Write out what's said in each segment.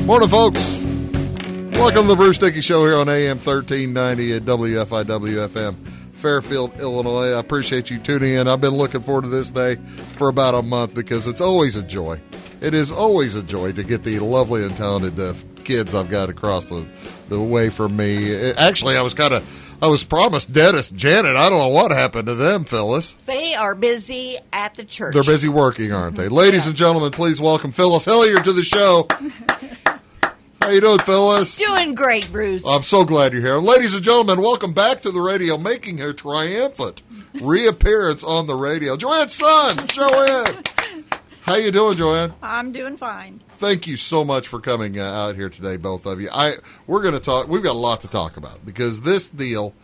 Morning, folks. Welcome to the Bruce Dickey Show here on AM 1390 at WFIW-FM, Fairfield, Illinois. I appreciate you tuning in. I've been looking forward to this day for about a month because it's always a joy. It is always a joy to get the lovely and talented kids I've got across the way from me. Actually, I was promised Dennis and Janet. I don't know what happened to them, Phyllis. They are busy at the church. They're busy working, aren't they? Ladies and gentlemen, please welcome Phyllis Hilliard to the show. How you doing, Phyllis? Doing great, Bruce. I'm so glad you're here. Ladies and gentlemen, welcome back to the radio, making her triumphant reappearance on the radio. Joanne's son, Joanne. How you doing, Joanne? I'm doing fine. Thank you so much for coming out here today, both of you. We're going to talk. We've got a lot to talk about because this deal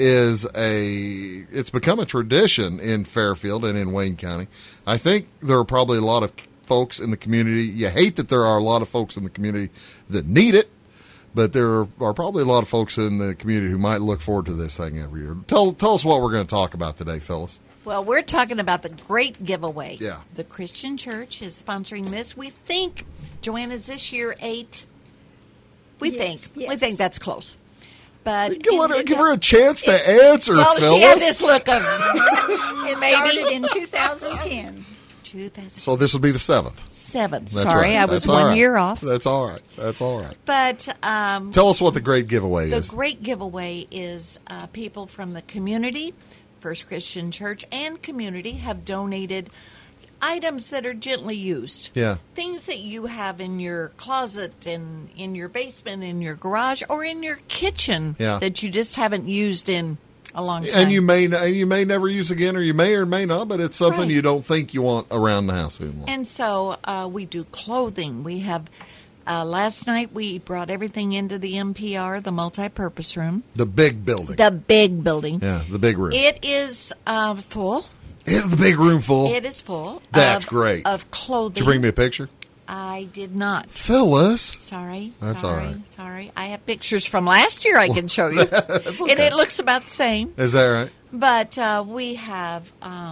it's become a tradition in Fairfield and in Wayne County. I think there are probably a lot of folks in the community. You hate that there are a lot of folks in the community that need it, but there are probably a lot of folks in the community who might look forward to this thing every year. Tell us what we're going to talk about today, Phyllis. Well, we're talking about the great giveaway. Yeah. The Christian Church is sponsoring this. We think, Joanne, is this year 8? We think that's close. But give her a chance to answer, Phyllis. She had this look of It started in 2010. So this will be the 7th. 7th. That's Sorry, right. I was That's all 1 right. year off. That's all right. But Tell us what the great giveaway is. The great giveaway is people from the community, First Christian Church, and community have donated items that are gently used. Yeah. Things that you have in your closet, in your basement, in your garage, or in your kitchen that you just haven't used in a long time. And you may never use again, or you may not, but it's something Right. you don't think you want around the house anymore. And so we do clothing. We have, last night we brought everything into the MPR, the multi-purpose room. The big building. The big building. Yeah, the big room. It is full. Is the big room full? It is full. That's great. Of clothing. Did you bring me a picture? I did not. Phyllis. Sorry. That's all right. Sorry. I have pictures from last year I can show you. That's okay. And it looks about the same. Is that right? But we have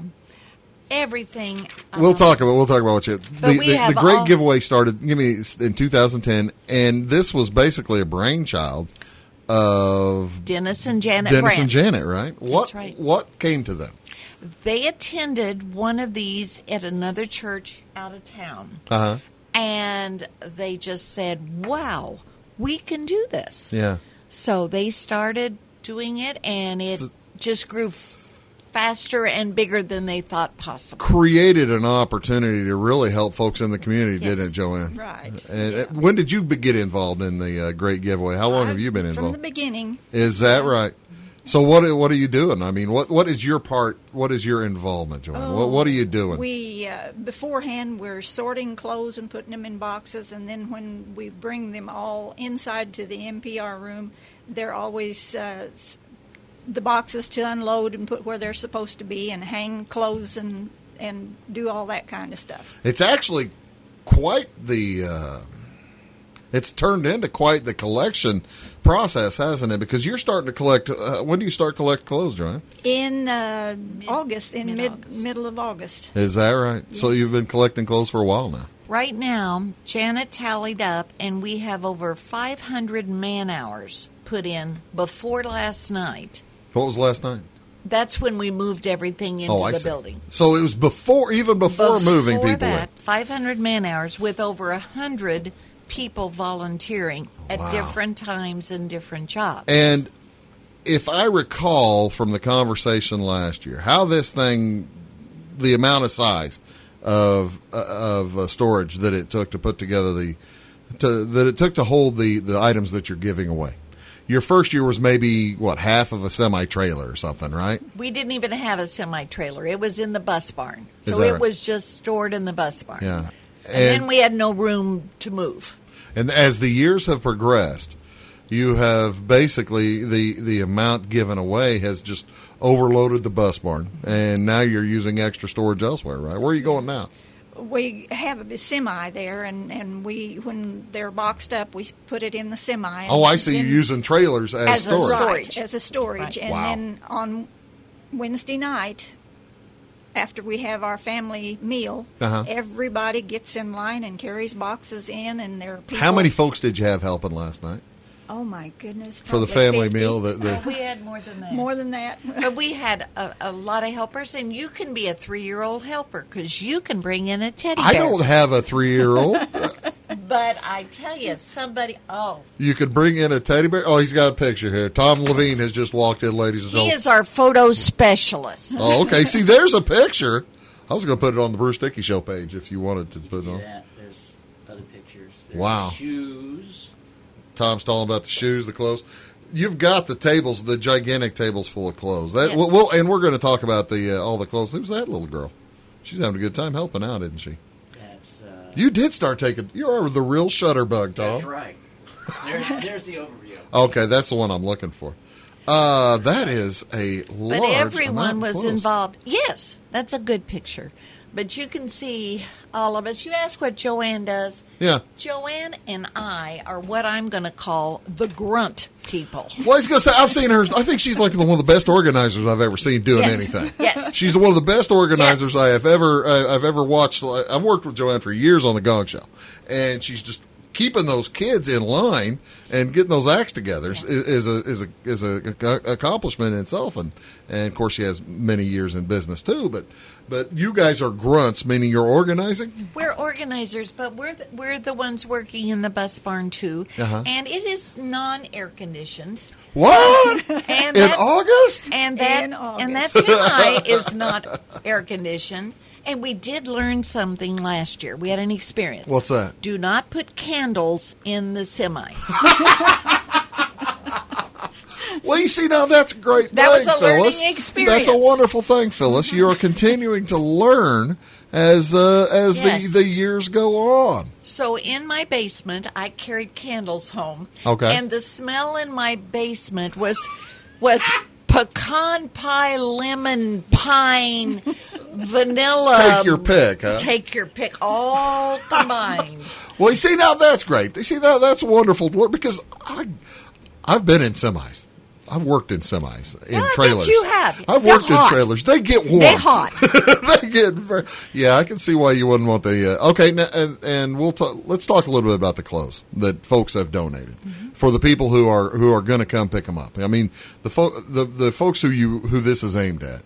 everything. We'll talk about what you. The great giveaway started in 2010, and this was basically a brainchild of Dennis and Janet Dennis Brandt. and Janet, right? That's right. What came to them? They attended one of these at another church out of town. Uh-huh. And they just said, wow, we can do this. Yeah. So they started doing it, and it just grew faster and bigger than they thought possible. Created an opportunity to really help folks in the community, Yes. didn't it, Joanne? Right. And when did you get involved in the great giveaway? How long have you been involved? From the beginning. Is that right? So what are you doing? I mean, what is your part? What is your involvement, Joanne? What are you doing? We, beforehand, we're sorting clothes and putting them in boxes, and then when we bring them all inside to the MPR room, they're always the boxes to unload and put where they're supposed to be and hang clothes and do all that kind of stuff. It's actually quite the... it's turned into quite the collection process, hasn't it? Because you're starting to collect. When do you start collecting clothes, Joanne? In August, mid-August. middle of August. Is that right? Yes. So you've been collecting clothes for a while now. Right now, Janet tallied up, and we have over 500 man-hours put in before last night. What was last night? That's when we moved everything into I the see. building. So it was before moving people that, in. 500 man-hours with over 100 people volunteering at different times and different jobs. And if I recall from the conversation last year, how this thing, the amount of size of storage that it took to put together to hold the items that you're giving away. Your first year was maybe, half of a semi-trailer or something, right? We didn't even have a semi-trailer. It was in the bus barn. Is So that it right? was just stored in the bus barn. Yeah. And then we had no room to move. And as the years have progressed, you have basically the amount given away has just overloaded the bus barn, and now you're using extra storage elsewhere, right? Where are you going now? We have a semi there, and when they're boxed up, we put it in the semi. Oh, I see. You're using trailers as storage. storage. Right, as a storage. Right. And Wow. then on Wednesday night, after we have our family meal, everybody gets in line and carries boxes in, and there are people. How many folks did you have helping last night Oh my goodness! for the probably family 50. meal? We had more than that. More than that. But we had a lot of helpers, and you can be a 3-year-old helper because you can bring in a teddy bear. I don't have a 3-year-old. But I tell you, You could bring in a teddy bear. Oh, he's got a picture here. Tom Levine has just walked in, ladies and he gentlemen. is our photo specialist. Oh, okay. See, there's a picture. I was going to put it on the Bruce Dickey Show page if you wanted to put it on. Yeah, there's other pictures. There's Wow. shoes. Tom's talking about the shoes, the clothes. You've got the tables, the gigantic tables full of clothes. That Yes. and we're going to talk about the all the clothes. Who's that little girl? She's having a good time helping out, isn't she? That's You did start taking. You are the real shutterbug, Tom. that's right. There's the overview. Okay, that's the one I'm looking for. That is a large But everyone amount of was clothes. involved. Yes, that's a good picture. But you can see all of us. You ask what Joanne does. Yeah. Joanne and I are what I'm going to call the grunt people. Well, I was going to say, I've seen her. I think she's like one of the best organizers I've ever seen doing Yes. anything. Yes. She's one of the best organizers Yes. I have ever watched. I've worked with Joanne for years on the Gong Show, and she's just keeping those kids in line and getting those acts together is a accomplishment in itself. And of course, she has many years in business too. But you guys are grunts, meaning you're organizing. We're organizers, but we're the ones working in the bus barn too, and it is non-air conditioned. What? And In August? And In that August. semi is not air conditioned. And we did learn something last year. We had an experience. What's that? Do not put candles in the semi. Well, you see, now that's a great That was thing, a learning Phyllis. experience. That's a wonderful thing, Phyllis. You are continuing to learn as Yes. the years go on. So in my basement, I carried candles home. Okay. And the smell in my basement was pecan pie, lemon, pine, vanilla. Take your pick, huh? Take your pick, all combined. Well, you see, now that's great. You see, that's wonderful to learn because I've been in semis. I've worked in semis, in Well, I bet trailers. you have. I've They're worked in hot. trailers. They get warm. They're hot. They get very. Yeah, I can see why you wouldn't want the. Okay, now, and we'll let's talk a little bit about the clothes that folks have donated for the people who are going to come pick them up. I mean, the folks who this is aimed at.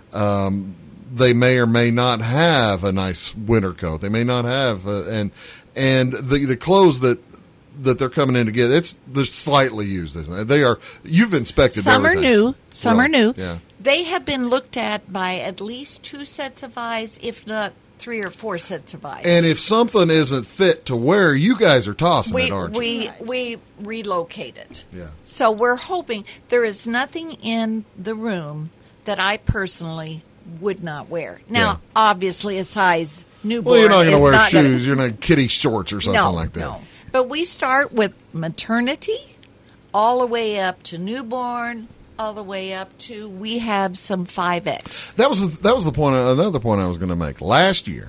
They may or may not have a nice winter coat. They may not have, and the clothes that they're coming in to get, they're slightly used, isn't it? They are. You've inspected Some everything. are new. Some Right, are new. yeah. They have been looked at by at least 2 sets of eyes, if not 3 or 4 sets of eyes. And if something isn't fit to wear, you guys are tossing it, aren't you? we relocate it. Yeah. So we're hoping there is nothing in the room that I personally would not wear. Now, Yeah. obviously, a size newborn. Well, you're not going to is wear not gonna- shoes. You're not kitty shorts or something no, like that. No. But we start with maternity, all the way up to newborn, all the way up to we have some 5X. That was the point. Another point I was going to make. Last year,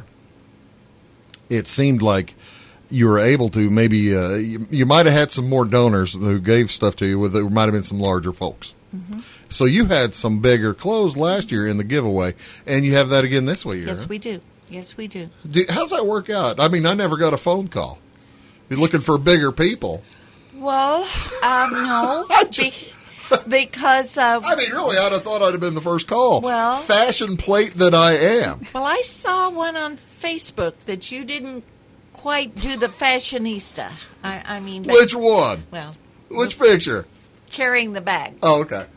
it seemed like you were able to maybe you might have had some more donors who gave stuff to you. There might have been some larger folks. Mm-hmm. So you had some bigger clothes last year in the giveaway, and you have that again this year. Yes, we do. Yes, we do. How's that work out? I mean, I never got a phone call. You're looking for bigger people. Well, no, because I mean, really, I'd have thought I'd have been the first call. Well- fashion plate that I am. well, I saw one on Facebook that you didn't quite do the fashionista. I mean, but- Which one? well, Which picture? carrying the bag. Oh, okay.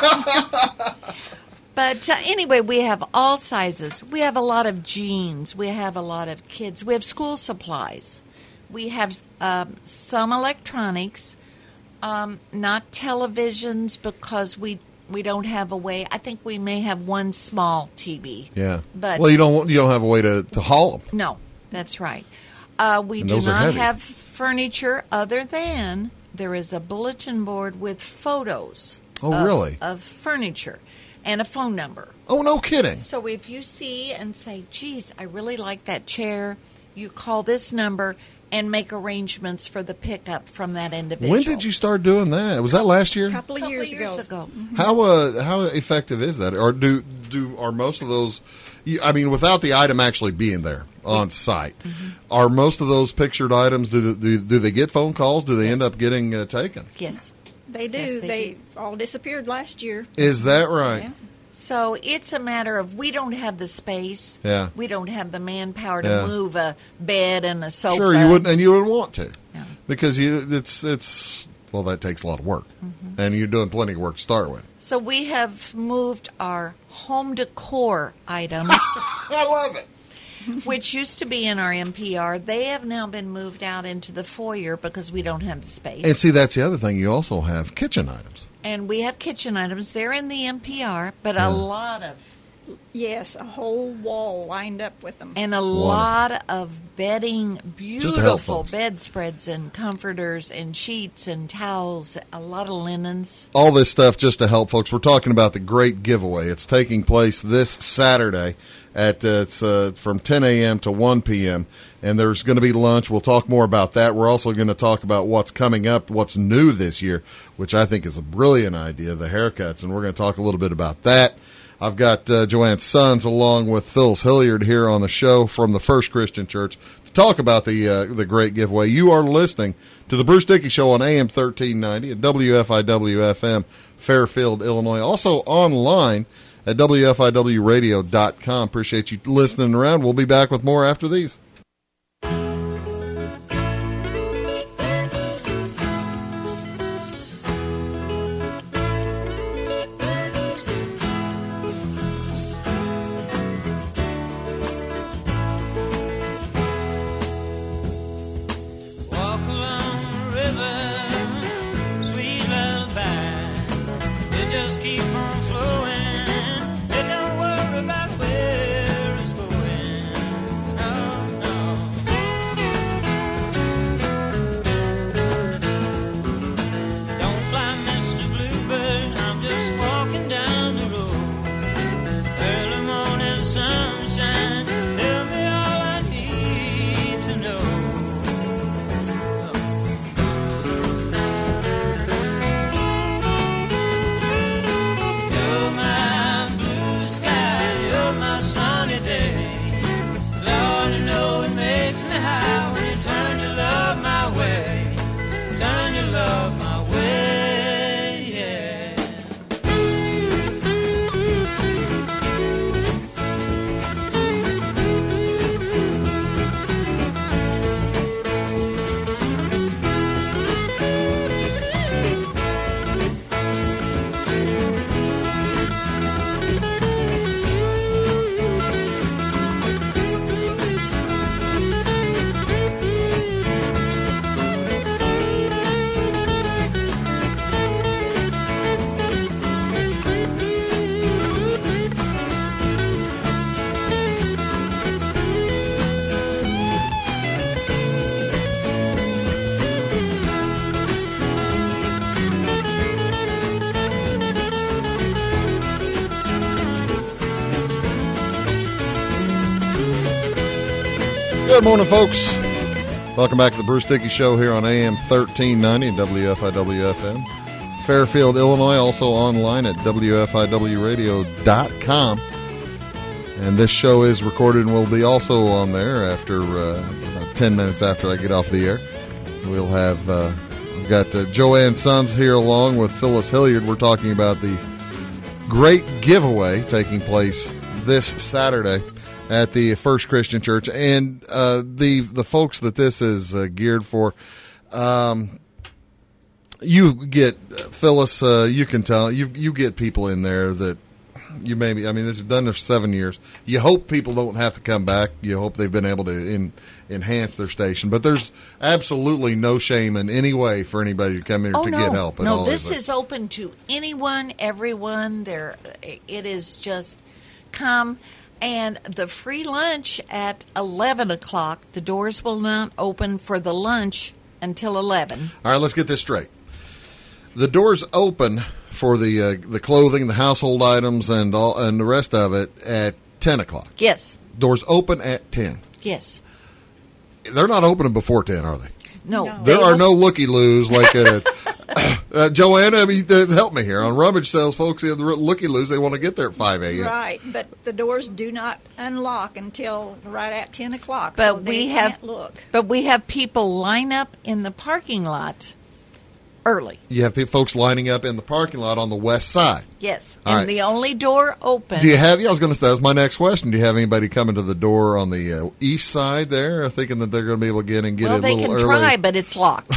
But anyway, we have all sizes. We have a lot of jeans. We have a lot of kids. We have school supplies. We have some electronics, not televisions because we don't have a way. I think we may have one small TV. Yeah. But well, you don't have a way to haul them. no, that's right. We And do those are not heavy. have furniture other than there is a bulletin board with photos. Oh, really? Of furniture and a phone number. Oh, no kidding. So if you see and say, geez, I really like that chair, you call this number and make arrangements for the pickup from that individual. When did you start doing that? Was that last year? A couple of years ago. ago. How effective is that? Or do are most of those? I mean, without the item actually being there on site, are most of those pictured items? Do they get phone calls? Do they end up getting taken? Yes. They do. Yes, they do. all disappeared last year. Is that right? Yeah. So it's a matter of we don't have the space. Yeah. We don't have the manpower to Yeah. move a bed and a sofa. Sure, you wouldn't, and you wouldn't want to, No. because it's well, that takes a lot of work, and you're doing plenty of work to start with. So we have moved our home decor items, I love it. which used to be in our MPR. They have now been moved out into the foyer because we don't have the space. And see, that's the other thing. You also have kitchen items. And we have kitchen items. They're in the MPR, but a lot of, Yes, a whole wall lined up with them. and a lot of bedding, to help beautiful folks. bedspreads and comforters and sheets and towels, a lot of linens. All this stuff just to help folks. We're talking about the great giveaway. It's taking place this Saturday at it's from 10 a.m. to 1 p.m. and there's going to be lunch. We'll talk more about that. We're also going to talk about what's coming up, what's new this year, which I think is a brilliant idea, the haircuts, and we're going to talk a little bit about that. I've got Joanne Sons along with Phyllis Hilliard here on the show from the First Christian Church to talk about the great giveaway. You are listening to the Bruce Dickey Show on AM 1390 at WFIW-FM, Fairfield, Illinois. Also online at WFIWradio.com. Appreciate you listening around. We'll be back with more after these. Walk along the river, sweet lullaby. It just keep on flowing. It don't worry about where it's going. No, no. Don't fly, Mr. Bluebird. I'm just walking down the road. Early morning sunshine. Tell me all I need to know. You're my blue sky, you're my sunny day. Lord, you know it makes me high when you turn your love my way. Turn your love my way, yeah. Good morning, folks. Welcome back to the Bruce Dickey Show here on AM 1390 and WFIW-FM. Fairfield, Illinois, also online at WFIWradio.com. And this show is recorded and will be also on there after about 10 minutes after I get off the air. We'll have we've got Joanne Sons here along with Phyllis Hilliard. We're talking about the great giveaway taking place this Saturday at the First Christian Church, and the folks that this is geared for. You get Phyllis. You can tell you get people in there that you maybe. I mean, this has done this for 7 years. You hope people don't have to come back. You hope they've been able to enhance their station. But there's absolutely no shame in any way for anybody to come here to get help. No, this is open to anyone, everyone. It is just come. And the free lunch at 11 o'clock. The doors will not open for the lunch until 11. All right, let's get this straight. The doors open for the clothing, the household items, and the rest of it at 10 o'clock. Yes. Doors open at 10. Yes. They're not opening before 10, are they? No. No. There are no looky-loos like at Joanna, I mean, help me here. On rummage sales, folks, the looky-loos, they want to get there at 5 a.m. Right, but the doors do not unlock until right at 10 o'clock, But so they can't look. But we have people line up in the parking lot early. You have folks lining up in the parking lot on the west side. Yes, All and right. the only door open. Do you have, I was going to say, that was my next question. Do you have anybody coming to the door on the east side there, thinking that they're going to be able to get in and get well, it a they little can early? try, but it's locked.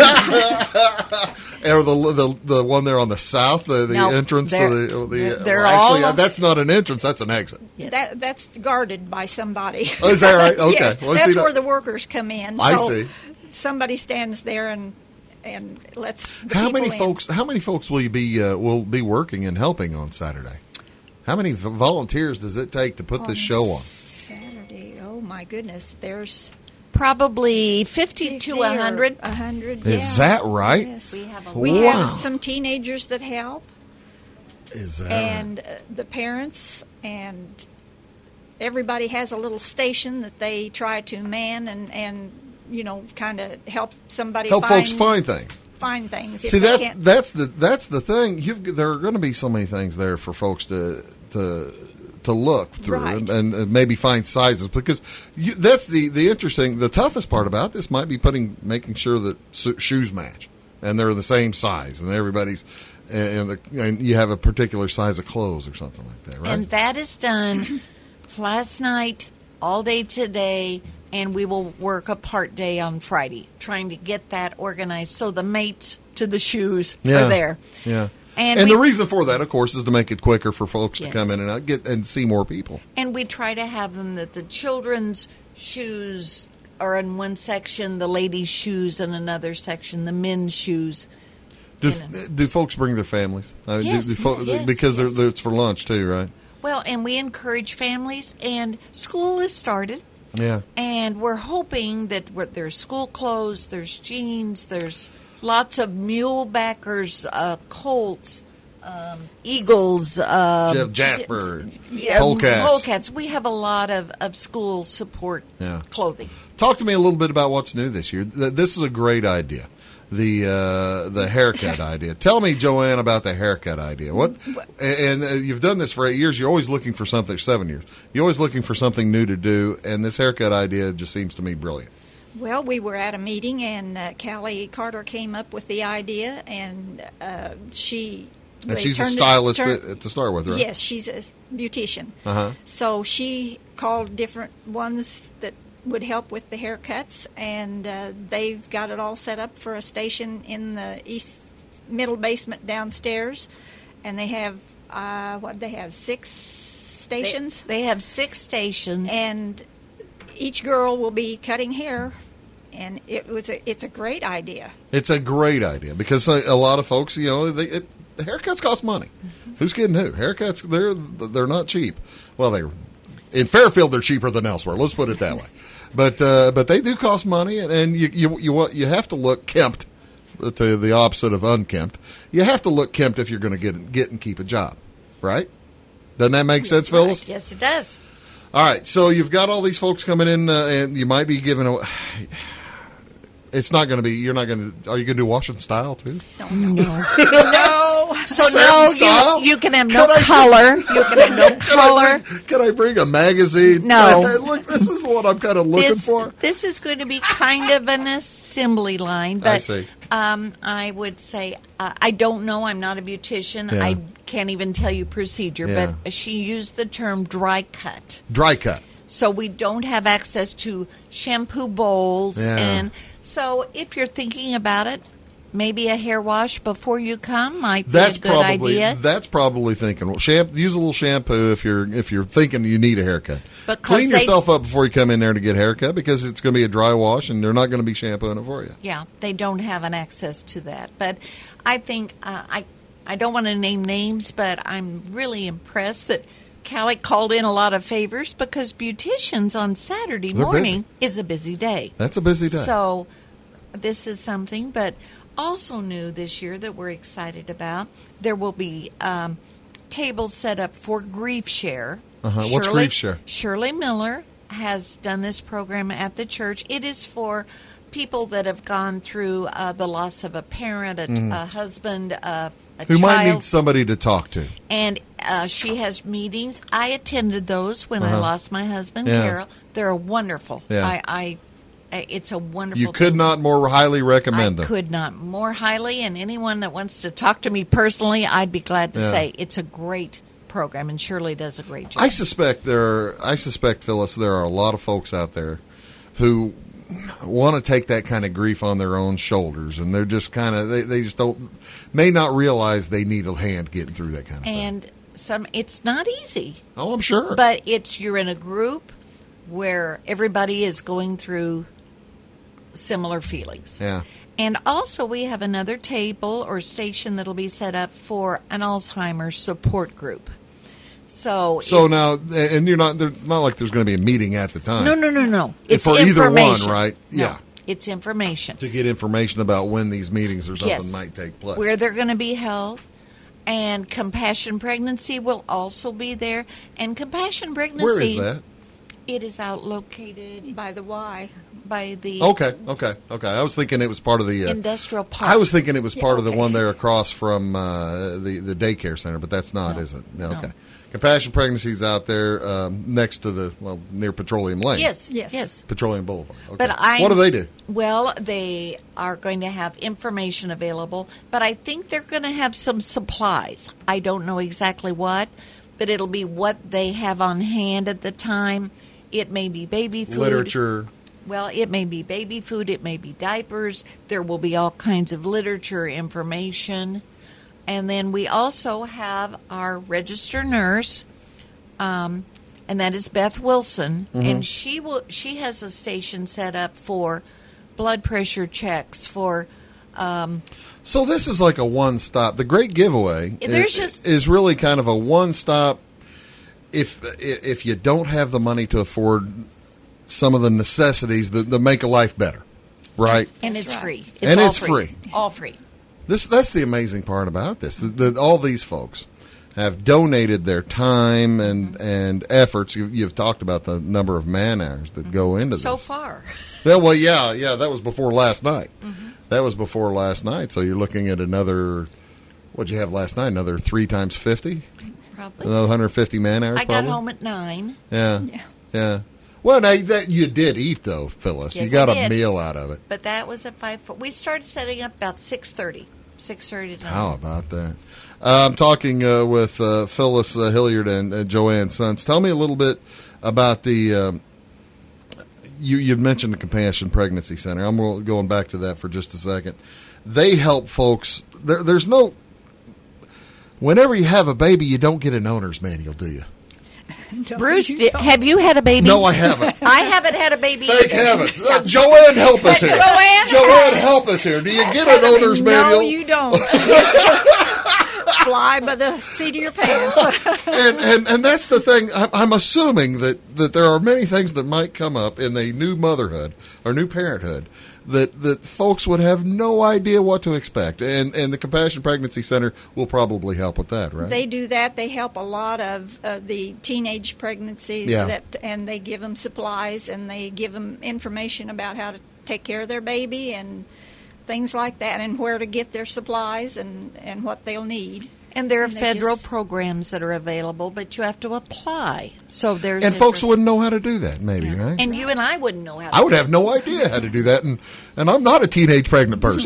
Or the one there on the south, the No, entrance to they're actually, all- that's not an entrance, that's an exit. Yes. That's guarded by somebody. Oh, is that right? Okay. Yes, Well, that's see, where the workers come in. I So see. somebody stands there and lets the How people many in. folks? How many folks will you will be working and helping on Saturday? How many volunteers does it take to put this show on? Saturday, oh my goodness, there's Probably 50 to 100. 100. Is yeah. that right? Yes. We have a We Wow. have some teenagers that help, Is that and the parents, and everybody has a little station that they try to man and kind of help somebody help folks find things? find things. If See, they that's can't- that's the thing. There are going to be so many things there for folks to look through Right. and maybe find sizes, because that's the interesting, the toughest part about this might be making sure that shoes match and they're the same size and everybody's and you have a particular size of clothes or something like that, right? And that is done last night, all day today, and we will work a part day on Friday, trying to get that organized so the mates to the shoes are there. Yeah. And And we- the reason for that, of course, is to make it quicker for folks to Yes. come in and out, get and see more people. And we try to have them that the children's shoes are in one section, the ladies' shoes in another section, the men's shoes. Do folks bring their families? Yes, yes, because yes. it's for lunch too, right? Well, and we encourage families, and school has started. Yeah. And we're hoping that there's school clothes, there's jeans, there's lots of mule backers, colts, eagles. Jeff Jasper, Yeah, polecats. polecats. We have a lot of school support Yeah. clothing. Talk to me a little bit about what's new this year. This is a great idea. The haircut idea. Tell me, Joanne, about the haircut idea. What? And you've done this for 8 years. You're always looking for something. 7 years. You're always looking for something new to do. And this haircut idea just seems to me brilliant. Well, we were at a meeting, and Callie Carter came up with the idea, and she. And they she's a turned it- stylist turned- to start with, right? Yes, she's a beautician. Uh-huh. So she called different ones that would help with the haircuts, and they've got it all set up for a station in the middle basement downstairs, and they have they have 6 stations, They have 6 stations. and each girl will be cutting hair, and it's a great idea. It's a great idea because a lot of folks, the haircuts cost money. Who's kidding who? Haircuts, they're not cheap. Well, in Fairfield they're cheaper than elsewhere. Let's put it that way. But they do cost money, and you have to look kempt, to the opposite of unkempt. You have to look kempt if you're going to get and keep a job, right? Doesn't that make sense, Phyllis? Yes, it does. All right, so you've got all these folks coming in, and you might be giving away. It's not going to be. You're not going to. Are you going to do Washington style too? No. No, So Same no, style? you can have no color. You can have no color. Can I bring a magazine? No. Hey, look, this is what I'm kind of looking for. This is going to be kind of an assembly line, but I see. I would say I don't know. I'm not a beautician. Yeah. I can't even tell you procedure. Yeah. But she used the term dry cut, Dry cut. so we don't have access to shampoo bowls. Yeah. And so, if you're thinking about it, maybe a hair wash before you come might be That's a good idea. That's probably thinking. Well, use a little shampoo if you're thinking you need a haircut. Because Clean they- yourself up before you come in there to get a haircut, because it's going to be a dry wash and they're not going to be shampooing it for you. Yeah, they don't have an access to that. But I think I don't want to name names, but I'm really impressed that Callie called in a lot of favors, because beauticians on Saturday They're morning is a busy day. That's a busy day. So this is something, but also new this year that we're excited about. There will be tables set up for Grief Share. What's Grief Share? Shirley Miller has done this program at the church. It is for people that have gone through the loss of a parent, a husband, a Who child. might need somebody to talk to. And she has meetings. I attended those when I lost my husband, Yeah. Carol. They're wonderful. Yeah. It's a wonderful You could thing. not more highly recommend I them. could not more highly, and anyone that wants to talk to me personally, I'd be glad to Yeah. say it's a great program, and Shirley does a great job. I suspect, Phyllis, there are a lot of folks out there who want to take that kind of grief on their own shoulders, and they're just kind of they just may not realize they need a hand getting through that kind of thing. And it's not easy, Oh, I'm sure. but you're in a group where everybody is going through similar feelings. Yeah. And also, we have another table or station that'll be set up for an Alzheimer's support group. So Now, and you're not. It's not like there's going to be a meeting at the time. No. It's for either one, information. right? No, Yeah. it's information. To get information about when these meetings or something Yes. might take place. Where they're going to be held. And Compassion Pregnancy will also be there. And Compassion Pregnancy. Where is that? It is out located By the Y. by the Okay. I was thinking it was part of the. industrial park. I was thinking it was part of the okay. one there across from the daycare center, but that's not, is it? No, No. okay. Compassion Pregnancy's out there next to near Petroleum Lane. Yes. Petroleum Boulevard. Okay. But what do they do? Well, they are going to have information available, but I think they're going to have some supplies. I don't know exactly what, but it'll be what they have on hand at the time. It may be baby food. Literature. Well, it may be baby food. It may be diapers. There will be all kinds of literature information. And then we also have our registered nurse, and that is Beth Wilson, and she has a station set up for blood pressure checks for. So this is like a one-stop. The Great Giveaway is really kind of a one-stop. If you don't have the money to afford some of the necessities that make a life better, right? And That's it's right. free. And all it's free. All free. That's the amazing part about this. All these folks have donated their time and efforts. You've talked about the number of man hours that go into So this. far. Well, yeah, that was before last night. That was before last night. So you're looking at another. What'd you have last night? Another 3 times 50. Probably. Another 150 man hours. I got home at 9. Yeah. Well, now that you did eat though, Phyllis. Yes, you got I a did. meal out of it. But that was at 5. We started setting up about 6:30. 6:30 to 9. How about that? I'm talking with Phyllis Hilliard and Joanne Sons. Tell me a little bit about the. You mentioned the Compassion Pregnancy Center. I'm going back to that for just a second. They help folks. There's no. Whenever you have a baby, you don't get an owner's manual, do you? No, Bruce, you don't. have you had a baby? No, I haven't. I haven't had a baby. Thank either. heavens. Joanne, help us here. Joanne help us here. Do you get an owner's manual? No, you don't. You just fly by the seat of your pants. and that's the thing. I'm assuming that there are many things that might come up in a new motherhood or new parenthood that folks would have no idea what to expect. And the Compassion Pregnancy Center will probably help with that, right? They do that. They help a lot of the teenage pregnancies, Yeah. and they give them supplies and they give them information about how to take care of their baby and things like that, and where to get their supplies and what they'll need. And there are And they federal just- programs that are available, but you have to apply. So there's and folks wouldn't know how to do that, maybe, right? And you and I wouldn't know how to I would do have no idea how to do that, and I'm not a teenage pregnant person.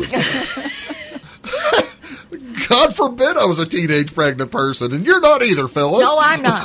God forbid I was a teenage pregnant person, and you're not either, Phyllis. No, I'm not.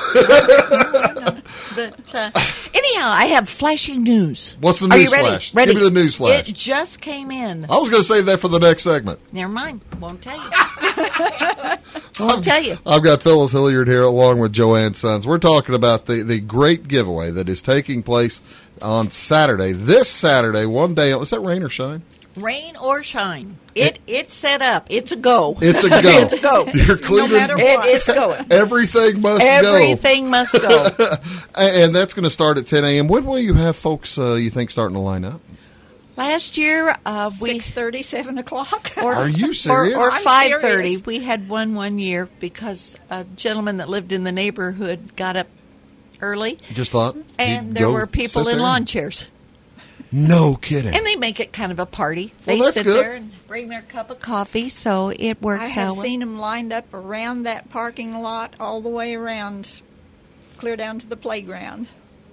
But anyhow, I have flashing news. What's the Are you news ready? flash? Ready? Give me the news flash. It just came in. I was going to save that for the next segment. Never mind. Won't tell you. Won't tell you. I've got Phyllis Hilliard here along with Joanne Sons. We're talking about the great giveaway that is taking place on Saturday. This Saturday, one day. Is that rain or shine? Rain or shine, it's set up. It's a go. It's a go. It's a go. You're cleaning. matter what. It's going. Everything must Everything must go. go. And that's going to start at 10 a.m. When will you have folks, you think, starting to line up? Last year, we 6:30, 7 o'clock. Are you serious? Or I'm 5:30. serious. We had one year because a gentleman that lived in the neighborhood got up early, Just thought. and you'd there go were people sit in there? lawn chairs. No kidding. And they make it kind of a party. They Well, that's sit good. there and bring their cup of coffee, so it I works have out. seen them lined up around that parking lot all the way around, clear down to the playground.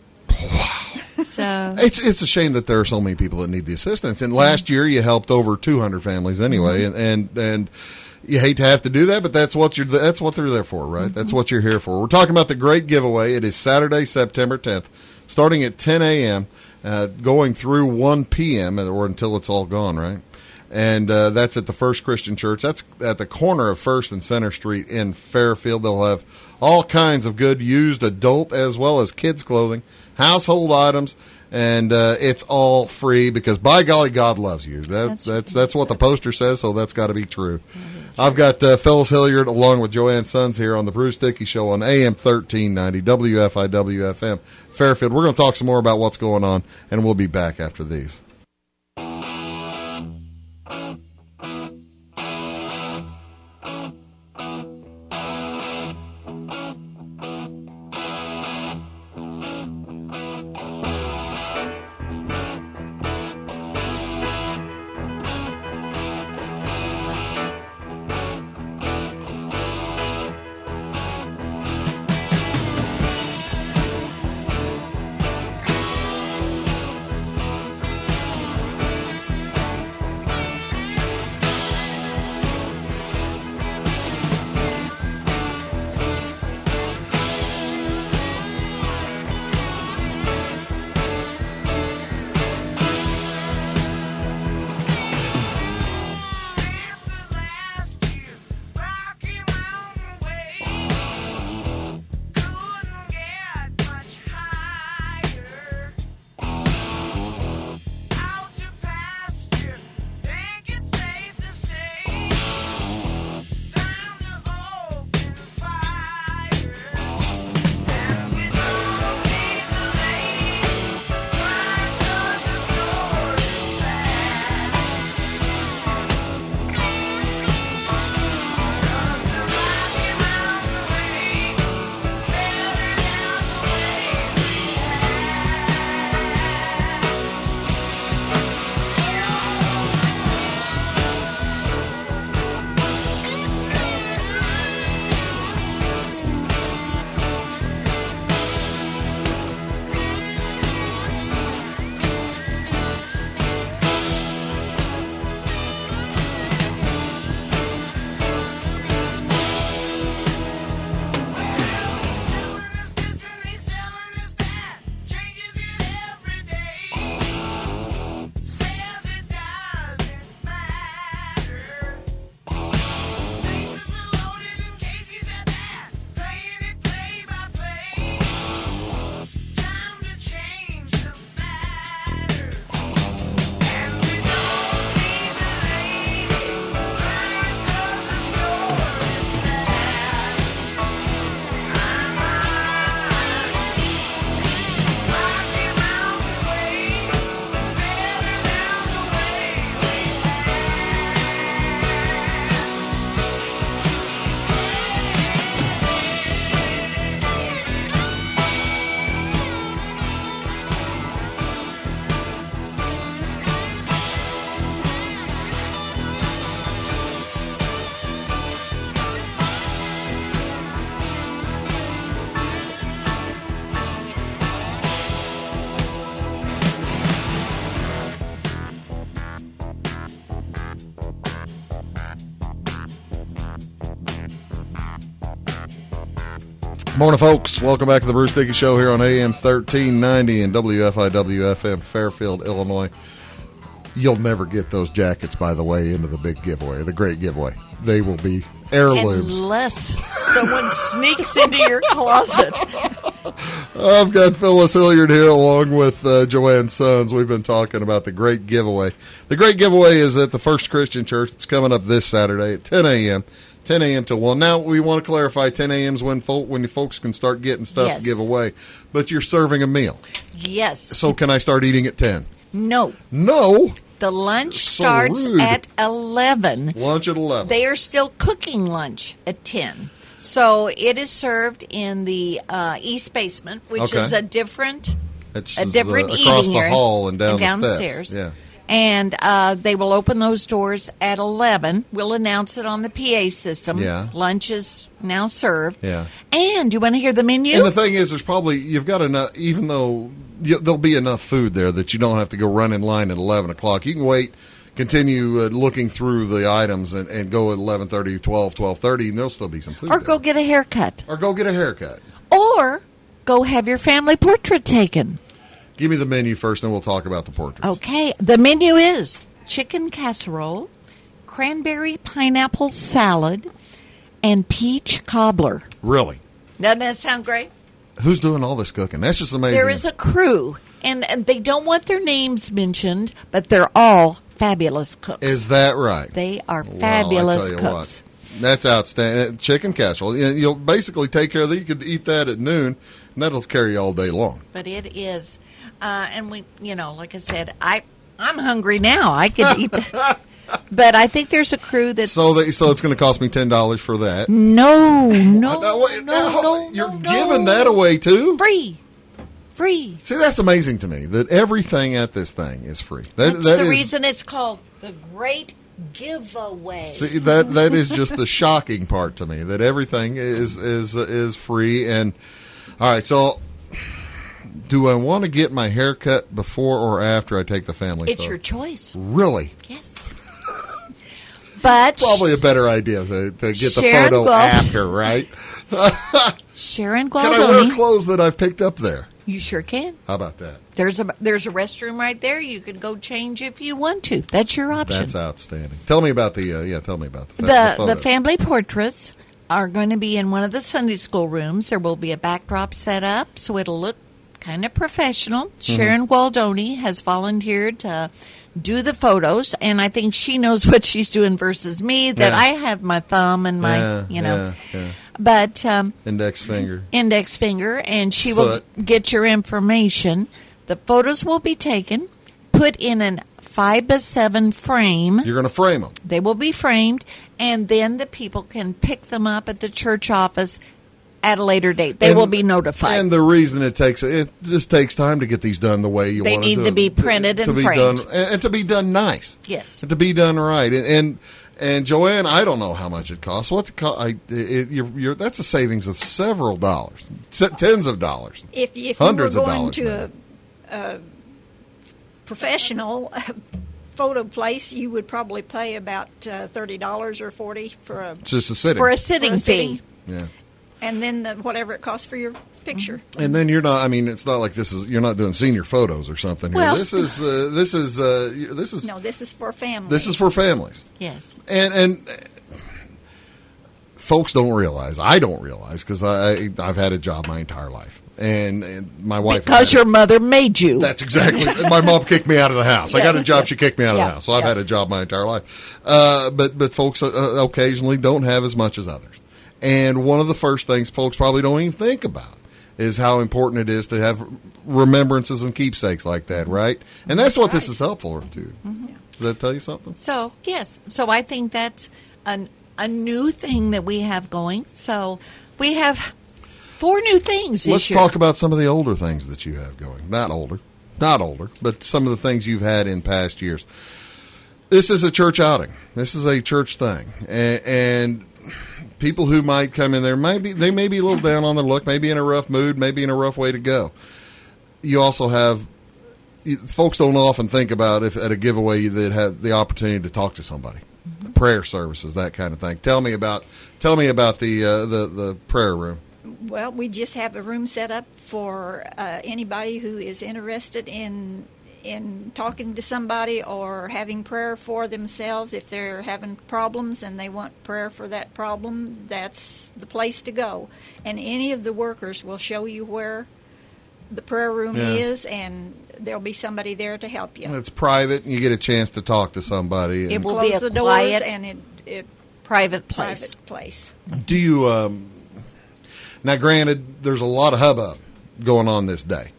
So It's a shame that there are so many people that need the assistance. And last year you helped over 200 families anyway, and you hate to have to do that, but that's what they're there for, right? That's what you're here for. We're talking about the Great Giveaway. It is Saturday, September 10th, starting at 10 a.m., going through 1 p.m. or until it's all gone, right? And that's at the First Christian Church. That's at the corner of First and Center Street in Fairfield. They'll have all kinds of good used adult as well as kids clothing, household items, and it's all free because, by golly, God loves you. That's what the poster says, so that's got to be true. I've got Phyllis Hilliard along with Joanne Sons here on the Bruce Dickey Show on AM 1390 WFIW FM Fairfield. We're going to talk some more about what's going on, and we'll be back after these. Morning, folks. Welcome back to the Bruce Dickey Show here on AM 1390 and WFIW FM Fairfield, Illinois. You'll never get those jackets, by the way, into the big giveaway, the great giveaway. They will be heirlooms. Unless someone sneaks into your closet. I've got Phyllis Hilliard here along with Joanne Sons. We've been talking about the great giveaway. The great giveaway is at the First Christian Church. It's coming up this Saturday at 10 a.m. 10 a.m. to 1. Now, we want to clarify 10 a.m. is when folks can start getting stuff to give away. But you're serving a meal. Yes. So can I start eating at 10? No. No. The lunch So starts rude. at 11. Lunch at 11. They are still cooking lunch at 10. So it is served in the east basement, which Okay. is a different It's a different across eating the area hall and down the downstairs. steps. Yeah. And they will open those doors at 11. We'll announce it on the PA system. Yeah. Lunch is now served. Yeah. And you want to hear the menu? And the thing is, you've got enough, even though there'll be enough food there that you don't have to go run in line at 11 o'clock. You can wait, continue looking through the items and go at 11:30, 12:30, and there'll still be some food or there. go get a haircut. Or go get a haircut. Or go have your family portrait taken. Give me the menu first, then we'll talk about the portraits. Okay. The menu is chicken casserole, cranberry pineapple salad, and peach cobbler. Really? Doesn't that sound great? Who's doing all this cooking? That's just amazing. There is a crew, and they don't want their names mentioned, but they're all fabulous cooks. Is that right? They are Well, fabulous I tell you cooks. what, that's outstanding. Chicken casserole. You'll basically take care of that. You could eat that at noon, and that'll carry you all day long. But it is, and we, like I said, I'm hungry now. I could eat. But I think there's a crew that's So it's going to cost me $10 for that. no, You're giving that away too? free. See, that's amazing to me that everything at this thing is free. That's that the is- reason it's called the Great Giveaway. See, that is just the shocking part to me, that everything is free. And all right, so do I want to get my hair cut before or after I take the family It's photo? your choice. Really? Yes. But Probably a better idea to get the Sharon photo Gold- after, right? Sharon Can I wear Gualdoni, clothes that I've picked up there? you sure can. How about that? There's a restroom right there. You could go change if you want to. That's your option. That's outstanding. Tell me about the tell me about the the photos. family portraits are going to be in one of the Sunday school rooms. There will be a backdrop set up, so it'll look kind of professional. Mm-hmm. Sharon Gualdoni has volunteered to do the photos, and I think she knows what she's doing versus me. That Yeah. I have my thumb and my, yeah. but Index finger. index finger, and she Foot. will get your information. The photos will be taken, put in an 5x7 frame. You're going to frame them. They will be framed, and then the people can pick them up at the church office at a later date. They will be notified. And the reason it just takes time to get these done the way you They want to do need to it. be printed and be framed. done, and to be done nice. Yes. And to be done right. And Joanne, I don't know how much it costs. What's it cost? That's a savings of several dollars, tens of dollars. If you Hundreds were of going dollars, to a professional photo place, you would probably pay about $30 or $40 for a, Just a sitting. for a sitting for a fee. sitting. Yeah. and then whatever it costs for your picture. And then you're not. I mean, it's not like you're not doing senior photos or something. Here. Well- This is No, this is for family. this is for families. Yes. And folks don't realize. I don't realize because I've had a job my entire life, and my wife Because had your mother made you. That's exactly. My mom kicked me out of the house. I got a job. She kicked me out of Yeah, the house. So I've yeah. had a job my entire life. But folks occasionally don't have as much as others. And one of the first things folks probably don't even think about is how important it is to have remembrances and keepsakes like that, right? And that's what this is helpful to. Does that tell you something? So, yes. So I think that's a new thing that we have going. So we have 4 new things this Let's year. talk about some of the older things that you have going. Not older, but some of the things you've had in past years. This is a church outing. This is a church thing. And people who might come in there, they may be a little down on their luck, maybe in a rough mood, maybe in a rough way to go. You also have, folks don't often think about if at a giveaway they'd have the opportunity to talk to somebody. Prayer services, that kind of thing. Tell me about the prayer room. Well, we just have a room set up for anybody who is interested in talking to somebody or having prayer for themselves. If they're having problems and they want prayer for that problem, that's the place to go. And any of the workers will show you where the prayer room Yeah. is, and there'll be somebody there to help you. It's private, and you get a chance to talk to somebody. It And will Close be a the doors, quiet, and it private place. private place. do you? Now, granted, there's a lot of hubbub going on this day.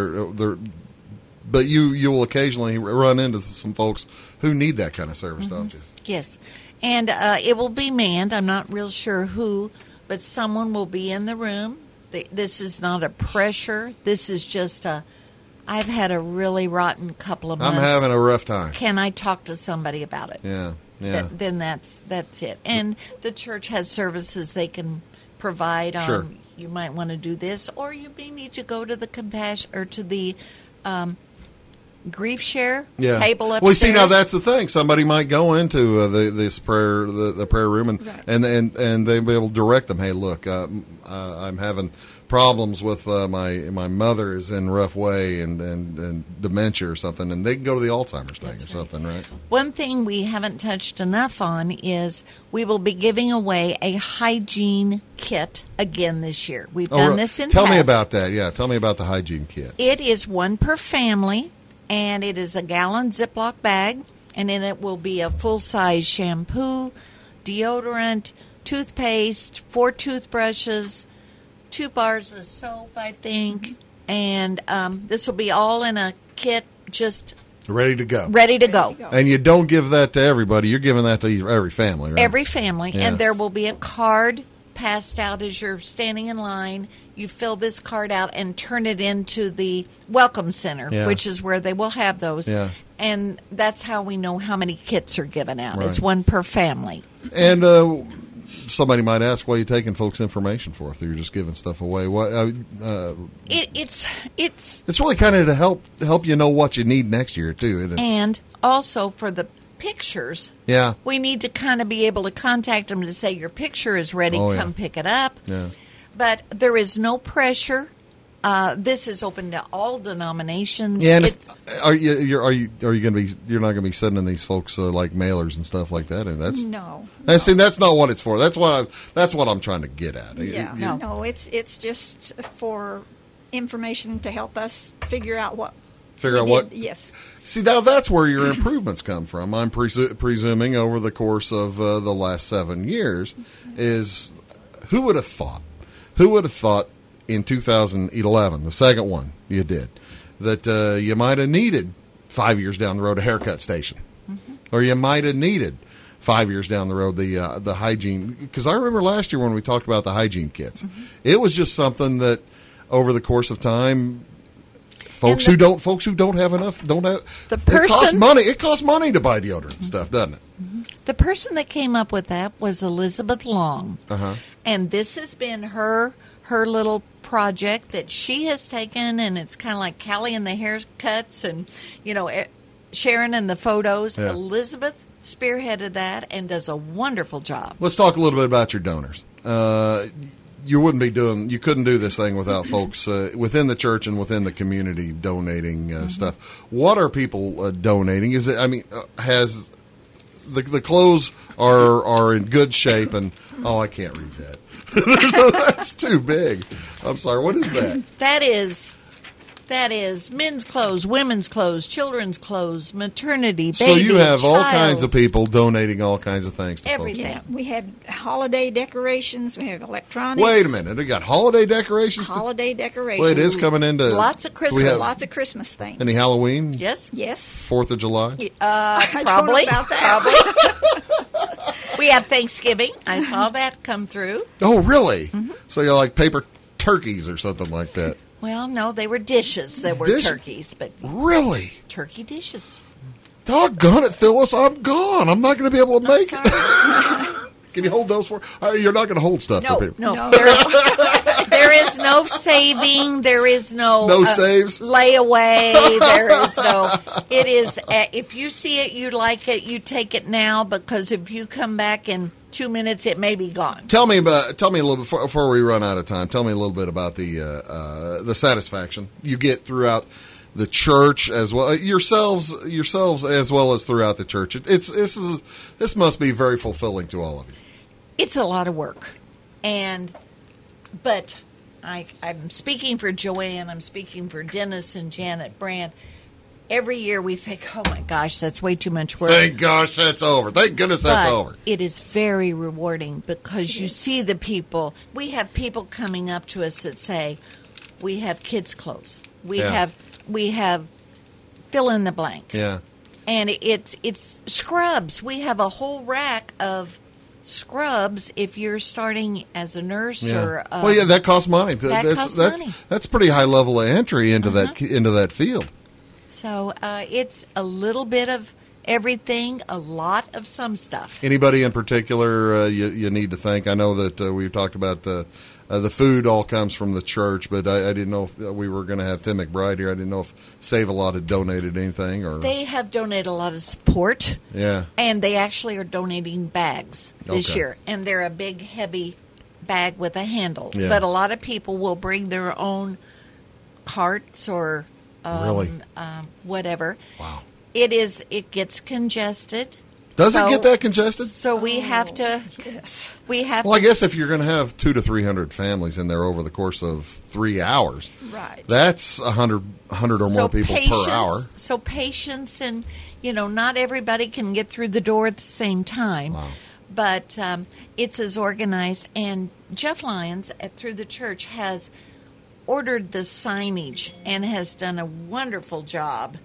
But you will occasionally run into some folks who need that kind of service, don't you? Yes. And it will be manned. I'm not real sure who, but someone will be in the room. This is not a pressure. This is just a I've had a really rotten couple of months. I'm having a rough time. Can I talk to somebody about it? Yeah, yeah. Then that's it. And the church has services they can provide on. Sure. You might want to do this, or you may need to go to the compassion or to the grief share table upstairs. Well, see, now that's the thing. Somebody might go into this prayer, the prayer room, and they'll be able to direct them. Hey, look, I'm having problems with my mother is in a rough way and dementia or something, and they can go to the Alzheimer's thing or something, right? One thing we haven't touched enough on is we will be giving away a hygiene kit again this year. We've done this in Tell me past. about that. Yeah, tell me about the hygiene kit. It is one per family, and it is a gallon Ziploc bag, and in it will be a full-size shampoo, deodorant, toothpaste, 4 toothbrushes, 2 bars of soap, I think, and this will be all in a kit, just Ready to go. ready to go. And you don't give that to everybody. You're giving that to every family, right? Every family, Yeah. and there will be a card passed out as you're standing in line. You fill this card out and turn it into the Welcome Center, Yeah. which is where they will have those. Yeah. And that's how we know how many kits are given out. Right. It's one per family. And somebody might ask, why are you taking folks' information for if you're just giving stuff away? What? It's It's really kind of to help you know what you need next year, too, isn't it? and also for the pictures. Yeah. We need to kind of be able to contact them to say your picture is ready. Oh, yeah. Come pick it up. Yeah. But there is no pressure. This is open to all denominations. Yeah, and It's- are you going to be? You're not going to be sending these folks like mailers and stuff like that, and that's No. See, that's not what it's for. That's what I'm trying to get at. Yeah. You- No, it's just for information to help us figure out what. Figure out we what. did. Yes. See, now that's where your improvements come from. I'm presuming over the course of the last 7 years is who would have thought? Who would have thought in 2011, the second one you did, that you might have needed 5 years down the road a haircut station, or you might have needed 5 years down the road the hygiene? Because I remember last year when we talked about the hygiene kits, it was just something that over the course of time. Folks who don't have enough don't have. The It costs person- money. It costs money to buy deodorant and stuff, doesn't it? The person that came up with that was Elizabeth Long. Uh-huh. And this has been her little project that she has taken, and it's kind of like Callie and the haircuts and, Sharon and the photos. Yeah. Elizabeth spearheaded that and does a wonderful job. Let's talk a little bit about your donors. You couldn't do this thing without folks within the church and within the community donating stuff. What are people donating? Is it? I mean, has the clothes are in good shape? And I can't read that. That's too big. I'm sorry. What is that? That is men's clothes, women's clothes, children's clothes, maternity, baby, So you have all kinds of child's, people donating all kinds of things to everything. Yeah, we had holiday decorations. We have electronics. folks. Wait a minute. They got holiday decorations? Holiday decorations. Well, it is coming into Lots of Do Christmas. we have Lots of Christmas things. any Halloween? Yes. Yes. 4th of July? I don't know Probably. about that. We have Thanksgiving. I saw that come through. Oh, really? So you're like paper turkeys or something like that? Well, no, they were dishes that were Dish- turkeys, but Really? turkey dishes. Doggone it, Phyllis! I'm gone. I'm not going to be able to make Sorry. it. Can you hold those for? You're not going to hold stuff No, for people. no. There is no saving. There is no No saves? layaway. There is no. It is. If you see it, you like it, you take it now, because if you come back in 2 minutes, it may be gone. Tell me a little bit before we run out of time. Tell me a little bit about the satisfaction you get throughout the church as well, yourselves as well as throughout the church. This must be very fulfilling to all of you. It's a lot of work, but I'm speaking for Joanne. I'm speaking for Dennis and Janet Brand. Every year we think, oh my gosh, that's way too much work. Thank gosh that's over. Thank goodness that's But over. it is very rewarding because you see the people. We have people coming up to us that say, we have kids' clothes. We have fill in the blank. Yeah. And it's scrubs. We have a whole rack of scrubs, if you're starting as a nurse or well, yeah, that costs money. costs money. That's pretty high level of entry into that field. So it's a little bit of everything, a lot of some stuff. Anybody in particular you need to thank? I know that we've talked about the food all comes from the church, but I didn't know if we were going to have Tim McBride here. I didn't know if Save a Lot had donated anything. Or they have donated a lot of support. Yeah. And they actually are donating bags this Okay. year. And they're a big, heavy bag with a handle. Yeah. But a lot of people will bring their own carts or Really? Whatever. Wow. It gets congested. Does it So- get that congested? So we have to. Yes. We have Well, I to. guess if you're going to have 200 to 300 families in there over the course of 3 hours, Right. that's 100 or more people per hour. So patience, and not everybody can get through the door at the same time. Wow. But it's as organized. And Jeff Lyons Through the Church has ordered the signage and has done a wonderful job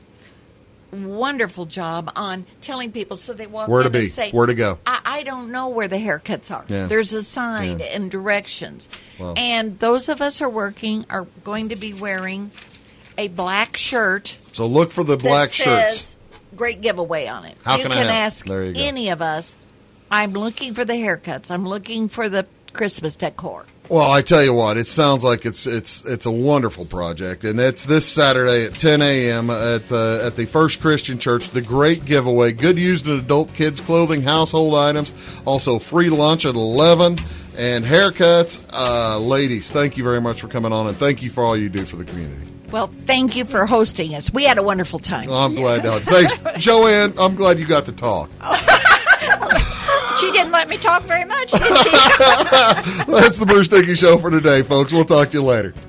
on telling people so they walk Where in to be, and say, where to go. I don't know where the haircuts are. Yeah. There's a sign Yeah. and directions. Wow. And those of us are going to be wearing a black shirt So look for the black that shirts. says great giveaway on it. How you can I can help? ask There you go. any of us. I'm looking for the haircuts. I'm looking for the Christmas decor. Well, I tell you what, it sounds like it's a wonderful project, and it's this Saturday at 10 a.m. at the First Christian Church. The great giveaway: good used and adult kids clothing, household items, also free lunch at 11, and haircuts. Ladies, thank you very much for coming on, and thank you for all you do for the community. Well, thank you for hosting us. We had a wonderful time. I'm glad. Thanks, Joanne. I'm glad you got to talk. She didn't let me talk very much, did she? That's the Bruce Dickey Show for today, folks. We'll talk to you later.